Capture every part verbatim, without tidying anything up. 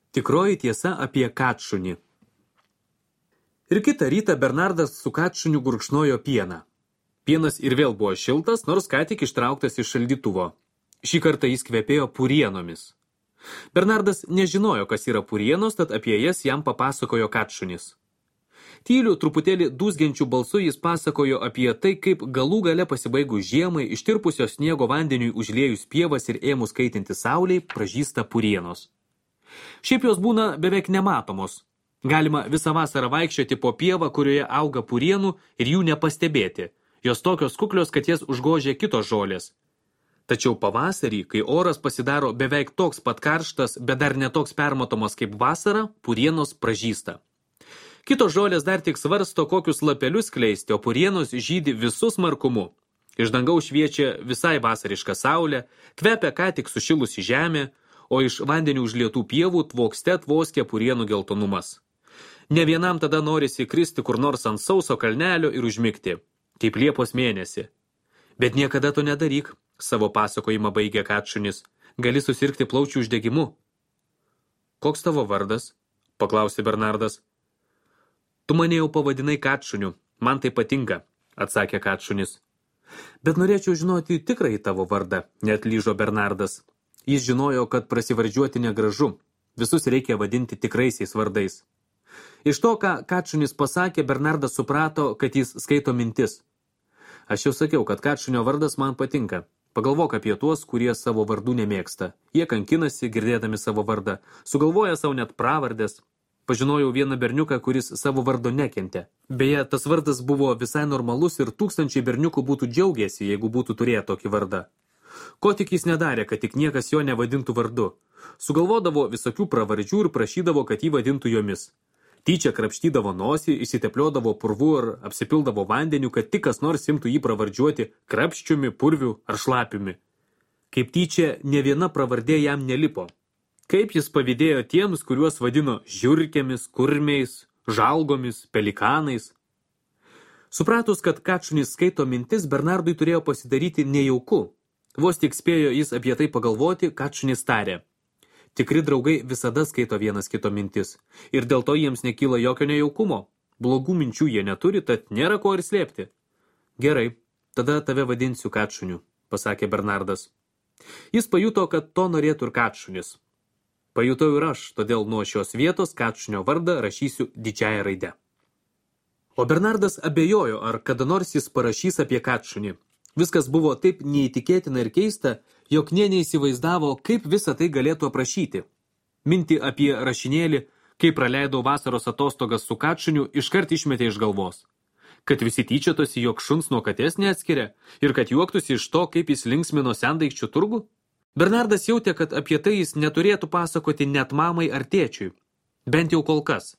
Tikroji tiesa apie katšunį. Ir kitą rytą Bernardas su katšuniu gurkšnojo pieną. Pienas ir vėl buvo šiltas, nors ką tik ištrauktas iš šaldytuvo. Šį kartą jis kvepėjo purienomis. Bernardas nežinojo, kas yra purienos, tad apie jas jam papasakojo katšunis. Tyliu, truputėlį dūzgiančių balsu jis pasakojo apie tai, kaip galų gale pasibaigus žiemai, ištirpusio sniego vandeniui užliejus pievas ir ėmus kaitinti saulei, pražysta purienos. Šiaip jos būna beveik nematomos. Galima visą vasarą vaikščioti po pievą, kurioje auga purienų ir jų nepastebėti. Jos tokios kuklios, kad jas užgožia kitos žolės. Tačiau pavasarį, kai oras pasidaro beveik toks pat karštas, bet dar netoks permatomas kaip vasara, purienos pražysta. Kitos žolės dar tik svarsto, kokius lapelius kleisti, o purienos žydi visus markumu. Iš dangaus šviečia visai vasariška saulė, kvepia ką tik sušilusi žemė, o iš vandenių užlietų pievų tvokste tvoskia purienų geltonumas. Ne vienam tada norisi kristi kur nors ant sauso kalnelio ir užmigti, kaip Liepos mėnesį. Bet niekada to nedaryk, savo pasakojimą baigė katšunis, gali susirgti plaučių uždegimu. Koks tavo vardas? Paklausė Bernardas. Tu mane jau pavadinai katšuniu, man tai patinka, atsakė katšunis. Bet norėčiau žinoti tikrąjį tavo vardą, neatlyžo Bernardas. Jis žinojo, kad prasivardžiuoti negražu, visus reikia vadinti tikraisiais vardais. Iš to, ką katšunis pasakė, Bernardas suprato, kad jis skaito mintis. Aš jau sakiau, kad katšunio vardas man patinka. Pagalvok apie tuos, kurie savo vardų nemėgsta. Jie kankinasi, girdėdami savo vardą. Sugalvoja savo net pravardės. Pažinojau vieną berniuką, kuris savo vardo nekentė. Beje, tas vardas buvo visai normalus ir tūkstančiai berniukų būtų džiaugėsi, jeigu būtų turėję tokį vardą. Ko tik jis nedarė, kad tik niekas jo nevadintų vardu. Sugalvodavo visokių pravardžių ir prašydavo, kad jį vadintų jomis. Tyčia krapštydavo nosį, įsitepliodavo purvu ar apsipildavo vandeniu, kad tik kas nors imtų jį pravardžiuoti krapščiumi, purviu ar šlapiumi. Kaip tyčia, ne viena pravardė jam nelipo. Kaip jis pavydėjo tiems, kuriuos vadino žiurkėmis, kurmiais, žalgomis, pelikanais. Supratus, kad katšunis skaito mintis, Bernardui turėjo pasidaryti nejauku. Vos tik spėjo jis apie tai pagalvoti, katšunis tarė. Tikri draugai visada skaito vienas kito mintis, ir dėl to jiems nekyla jokio nejaukumo. Blogų minčių jie neturi, tad nėra ko ir slėpti. Gerai, tada tave vadinsiu katšuniu, pasakė Bernardas. Jis pajuto, kad to norėtų ir katšunis. Pajutau ir aš, todėl nuo šios vietos katšunio vardą rašysiu didžiąją raidę. O Bernardas abejojo, ar kada nors jis parašys apie katšunį. Viskas buvo taip neįtikėtina ir keista, jog nė neįsivaizdavo, kaip visą tai galėtų aprašyti. Mintį apie rašinėlį, kai praleidau vasaros atostogas su katšuniu, iškart išmetė iš galvos. Kad visi tyčiotosi, jog šuns nuo katės neatskiria ir kad juoktųsi iš to, kaip jis linksmino sendaikčių turgų. Bernardas jautė, kad apie tai jis neturėtų pasakoti net mamai ar tėčiui, bent jau kol kas.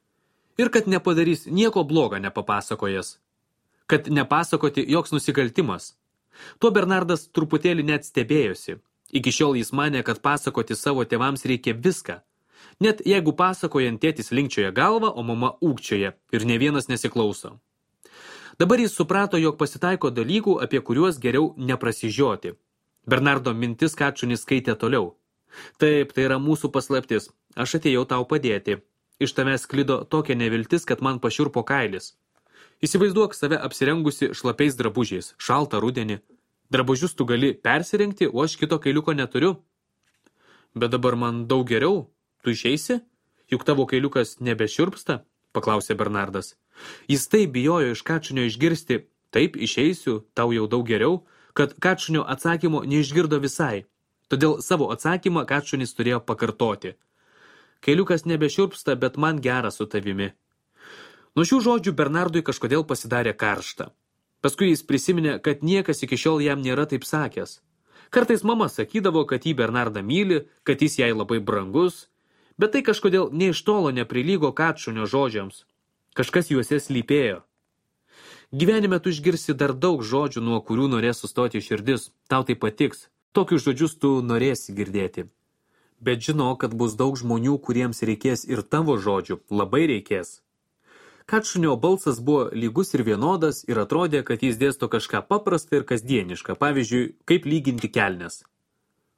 Ir kad nepadarys nieko blogo nepapasakojęs. Kad nepasakoti joks nusikaltimas. Tuo Bernardas truputėlį net stebėjosi. Iki šiol jis manė, kad pasakoti savo tėvams reikia viską. Net jeigu pasakojant tėtis linkčioja galvą, o mama ūkčioja ir ne vienas nesiklauso. Dabar jis suprato, jog pasitaiko dalykų, apie kuriuos geriau neprasižioti. Bernardo mintis katšunis skaitė toliau. Taip, tai yra mūsų paslaptis. Aš atėjau tau padėti. Iš tavęs sklido tokia neviltis, kad man pašiurpo kailis. Įsivaizduok save apsirengusi šlapiais drabužiais, šaltą rudenį. Drabužius tu gali persirengti, o aš kito kailiuko neturiu. Bet dabar man daug geriau. Tu išeisi? Juk tavo kailiukas nebešiurpsta? Paklausė Bernardas. Jis taip bijojo iš katšunio išgirsti, taip išeisiu, tau jau daug geriau, kad katšunio atsakymo neišgirdo visai. Todėl savo atsakymą katšunis turėjo pakartoti. Kailiukas nebešiurpsta, bet man gera su tavimi. Nuo šių žodžių Bernardui kažkodėl pasidarė karšta. Paskui jis prisiminė, kad niekas iki šiol jam nėra taip sakęs. Kartais mama sakydavo, kad jį Bernardą myli, kad jis jai labai brangus, bet tai kažkodėl nė iš tolo neprilygo katšunio žodžiams. Kažkas juose slypėjo. Gyvenime tu išgirsi dar daug žodžių, nuo kurių norės sustoti širdis. Tau tai patiks. Tokius žodžius tu norėsi girdėti. Bet žino, kad bus daug žmonių, kuriems reikės ir tavo žodžių. Labai reikės. Katšunio balsas buvo lygus ir vienodas ir atrodė, kad jis dėsto kažką paprastą ir kasdienišką, pavyzdžiui, kaip lyginti kelnes.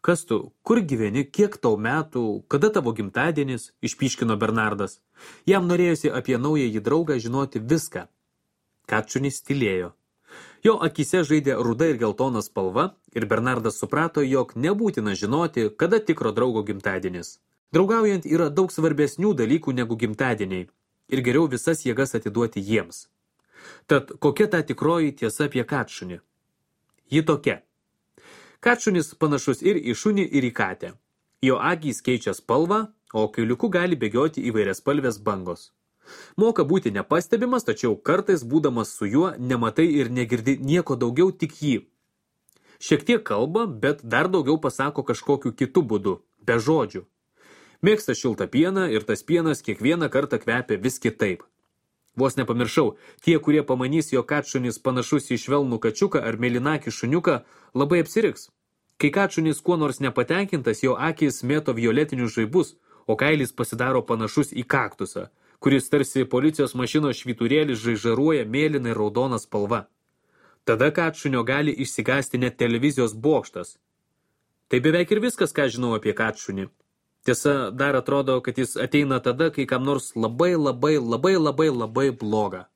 Kas tu, kur gyveni, kiek tau metų, kada tavo gimtadienis, išpyškino Bernardas. Jam norėjosi apie naująjį draugą žinoti viską. Kačunis tylėjo. Jo akyse žaidė ruda ir geltona spalva ir Bernardas suprato, jog nebūtina žinoti, kada tikro draugo gimtadienis. Draugaujant yra daug svarbesnių dalykų negu gimtadieniai ir geriau visas jėgas atiduoti jiems. Tad kokia ta tikroji tiesa apie Kačunį? Ji tokia. Kačunis panašus ir į šunį, ir į katę. Jo akys keičia spalvą, o kailiuku gali bėgioti įvairias spalvės bangos. Moka būti nepastebimas, tačiau kartais būdamas su juo nematai ir negirdi nieko daugiau, tik jį. Šiek tiek kalba, bet dar daugiau pasako kažkokiu kitu būdu, be žodžių. Mėgsta šiltą pieną ir tas pienas kiekvieną kartą kvepia vis kitaip. Vos nepamiršau, tie, kurie pamanys, jo Kačunis panašus į švelnų kačiuką ar mėlynakį šuniuką, labai apsiriks. Kai Kačunis kuo nors nepatenkintas, jo akys mėto violetinius žaibus, o kailis pasidaro panašus į kaktusą, kuris tarsi policijos mašinos švyturėlis žaižaruoja mėlyna ir raudona spalva. Tada Kačunio gali išsigąsti net televizijos bokštas. Tai beveik ir viskas, ką žinau apie Kačunį. Tiesa, dar atrodo, kad jis ateina tada, kai kam nors labai labai labai labai labai bloga.